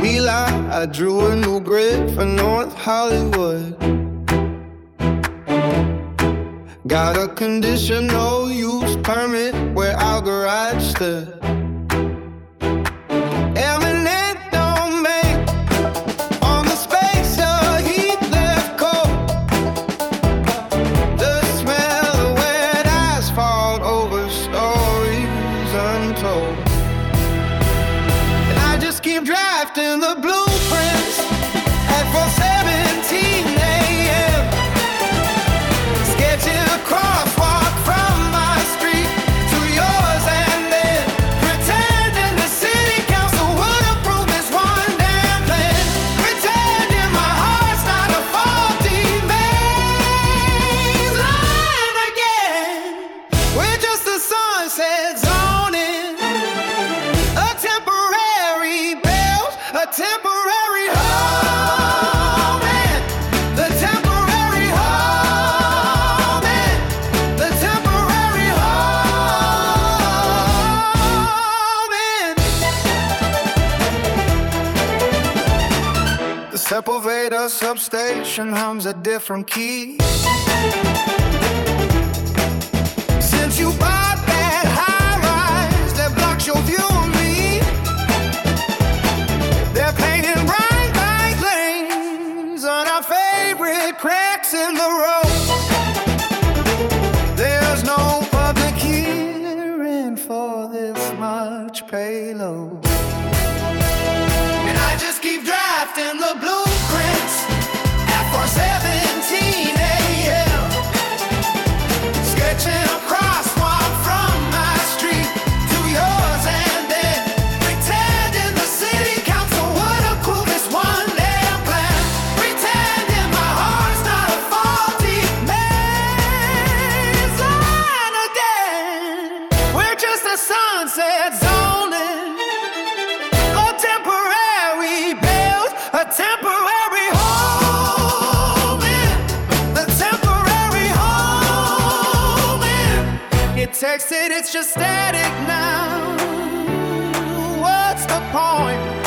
Eli, I drew a new grid for North Hollywood. Got a conditional use permit where our garage stood. Eminent domain on the space your heat left cold. The smell of wet asphalt over stories untold. And I just keep drafting the blueprints at 4:17 a.m. Sketching a crosswalk from my street to yours, and then pretending the city council would approve this one damn plan. Pretending my heart's not a faulty maze line again. We're just the sunset zoning, a temporary belt, a temporary home, and the temporary home, and the temporary home, and the Sepulveda substation hums a different key. Since you bought that high rise that blocks your view of me, they're painting bright light lanes on our favorite cracks in the road. There's no public hearing for this much payload. And I just keep drafting the blueprints at 4:17 a.m. Sketching a crosswalk from my street to yours, and then pretending the city council would approve this one damn plan. Pretending my heart's not a faulty maze line again. We're just a sunset zoning, a temporary belt, a temporary home, and the temporary home, and it texted, it's just static now. What's the point?